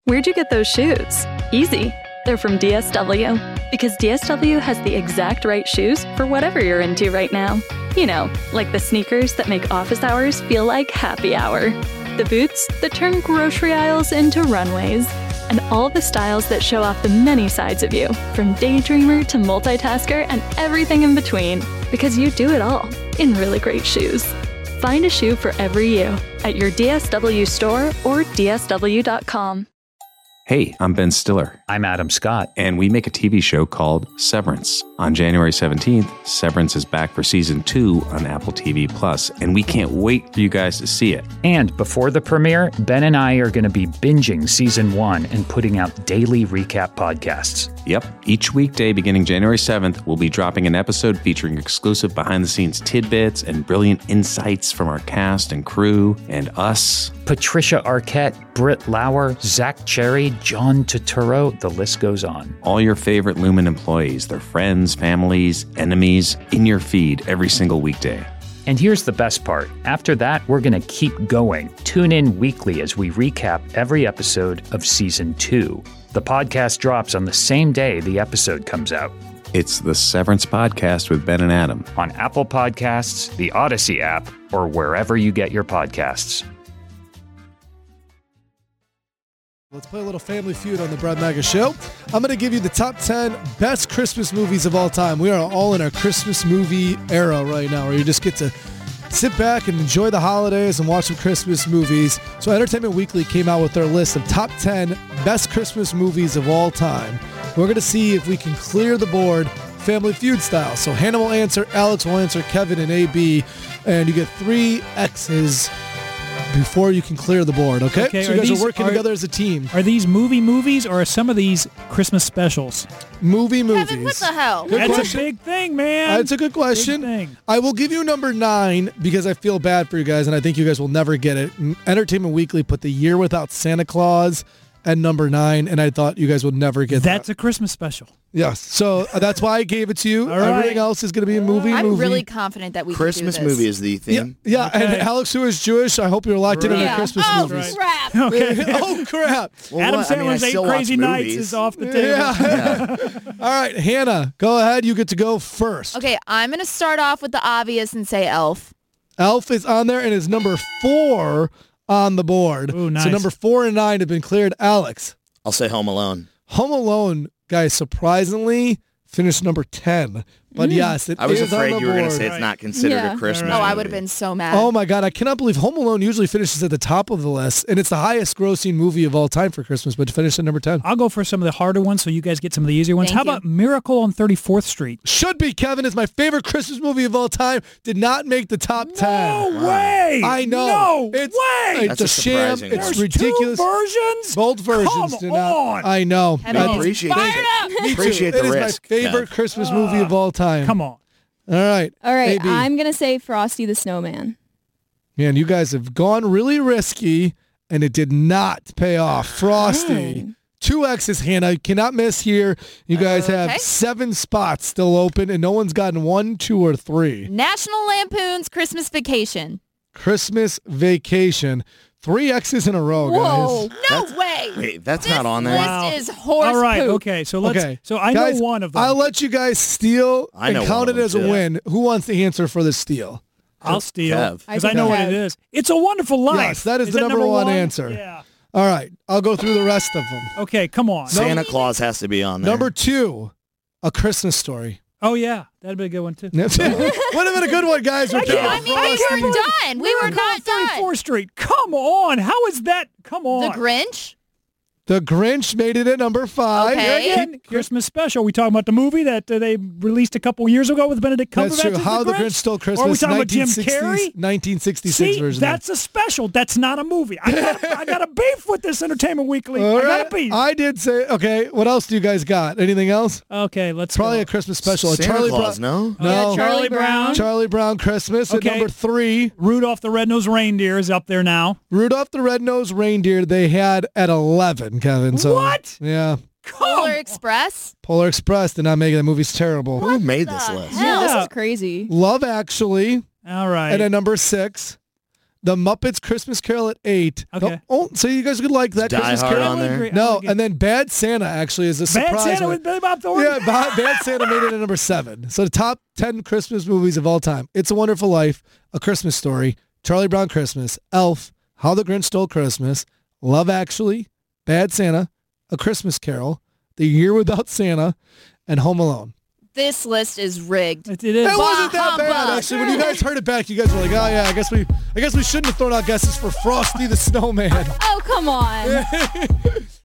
Where'd you get those shoes? Easy. They're from DSW. Because DSW has the exact right shoes for whatever you're into right now. You know, like the sneakers that make office hours feel like happy hour. The boots that turn grocery aisles into runways. And all the styles that show off the many sides of you, from daydreamer to multitasker and everything in between. Because you do it all in really great shoes. Find a shoe for every you at your DSW store or DSW.com. Hey, I'm Ben Stiller. I'm Adam Scott. And we make a TV show called Severance. On January 17th, Severance is back for season 2 on Apple TV+, and we can't wait for you guys to see it. And before the premiere, Ben and I are going to be binging season 1 and putting out daily recap podcasts. Yep. Each weekday beginning January 7th, we'll be dropping an episode featuring exclusive behind-the-scenes tidbits and brilliant insights from our cast and crew and us. Patricia Arquette, Britt Lauer, Zach Cherry, John Turturro, the list goes on. All your favorite Lumen employees, their friends, families, enemies, in your feed every single weekday. And here's the best part. After that, we're going to keep going. Tune in weekly as we recap every episode of Season 2. The podcast drops on the same day the episode comes out. It's the Severance Podcast with Ben and Adam. On Apple Podcasts, the Odyssey app, or wherever you get your podcasts. Let's play a little Family Feud on the Brad Maga Show. I'm going to give you the top 10 best Christmas movies of all time. We are all in our Christmas movie era right now, where you just get to sit back and enjoy the holidays and watch some Christmas movies. So Entertainment Weekly came out with their list of top 10 best Christmas movies of all time. We're going to see if we can clear the board Family Feud style. So Hannah will answer, Alex will answer, Kevin and AB, and you get 3 X's before you can clear the board, okay? So you guys are working together as a team. Are these movies, or are some of these Christmas specials? Movies. Kevin, what the hell? Good That's question. a big thing, man. That's a good question. Big thing. I will give you number 9 because I feel bad for you guys, and I think you guys will never get it. Entertainment Weekly put The Year Without Santa Claus at number 9, and I thought you guys would never get that. That's a Christmas special. Yes, so that's why I gave it to you. All right. Everything else is going to be a movie. I'm really confident that we Christmas can do this. movie is the theme. Yeah, Okay. and Alex, who is Jewish, I hope you're locked in on Yeah. Christmas Oh, movies. crap. Okay. Oh, crap. Well, Adam what? I mean, I Sandler's still 8 watch Crazy Nights movies. is off the table. Yeah. All right, Hannah, go ahead. You get to go first. Okay, I'm going to start off with the obvious and say Elf. Elf is on there and is number 4 on the board. Ooh, nice. So number 4 and 9 have been cleared. Alex. I'll say Home Alone. Home Alone, guys, surprisingly finished number 10. But yes, it is I was on afraid the you were going to board. say it's not considered Yeah. a Christmas Oh, I movie. would have been so mad. Oh my God, I cannot believe Home Alone usually finishes at the top of the list, and it's the highest grossing movie of all time for Christmas, but finished at number 10. I'll go for some of the harder ones so you guys get some of the easier ones. Thank How you. about Miracle on 34th Street? Should be, Kevin, is my favorite Christmas movie of all time. Did not make the top 10. No way! I know. No It's, way! It's That's a a sham. surprising It's one. There's ridiculous. 2 versions? Both versions Come do not. on. I know. Kevin I is appreciate fired it. up. Me too. Appreciate It the is risk, my favorite Kev. Christmas movie of all time. Come on. All right. All right, AB. I'm going to say Frosty the Snowman. Man, you guys have gone really risky, and it did not pay off. Frosty. Dang. 2 X's, Hannah. You cannot miss here. You guys have Okay. 7 spots still open, and no one's gotten 1, 2, or 3. National Lampoon's Christmas Vacation. Christmas Vacation. 3 X's in a row, Whoa, guys. no way. Wait, that's This not on there. list Wow. is horse All right, poop. okay. So let's. Okay. So I Guys, know one of them. I'll let you guys steal I and know count one it of them, as a too. win. Who wants to answer for the steal? I'll steal Kev. because I know what it is. It's a Wonderful Life. Yes, that is the that number one one answer. Yeah. All right. I'll go through the rest of them. Okay, come on. Santa Claus has to be on there. Number 2, A Christmas Story. Oh yeah, that'd be a good one too. Would have been a good one, guys. We're I can't- I mean, we were done. We were not done. 34th Street. Come on. How is that? Come on. The Grinch. The Grinch made it at number 5. Okay. Again, Christmas special. We talking about the movie that they released a couple years ago with Benedict Cumberbatch. That's true. as How the Grinch Stole Christmas. Or are we talking about Jim 1960s Carrey? 1966 See, version. that's a special. That's not a movie. I got a beef with this Entertainment Weekly. All I got right. a beef. I did say, okay, what else do you guys got? Anything else? Okay, let's Probably go. a Christmas special. A Santa Charlie Claus, Brown. no? No. Yeah, Charlie Brown. Charlie Brown Christmas Okay. at number 3. Rudolph the Red-Nosed Reindeer is up there now. Rudolph the Red-Nosed Reindeer they had at 11, Kevin. So, What? Yeah. Polar Express. Polar Express did not make it. That movie's terrible. Who made this the list? hell? Yeah, Yeah. this is crazy. Love Actually All right. at a number 6. The Muppets Christmas Carol at 8. Okay. Oh, so you guys would like that Die Christmas Hard Carol? on there. No, and then Bad Santa actually is a surprise. Bad Santa one. with Billy Bob Thornton. Yeah, Bad Santa made it at number 7. So the top 10 Christmas movies of all time. It's a Wonderful Life, A Christmas Story, Charlie Brown Christmas, Elf, How the Grinch Stole Christmas, Love Actually, Bad Santa, A Christmas Carol, The Year Without Santa, and Home Alone. This list is rigged. It is. It wasn't that bad, humbug. actually. When you guys heard it back, you guys were like, oh, yeah, I guess we shouldn't have thrown out guesses for Frosty the Snowman. Oh, come on.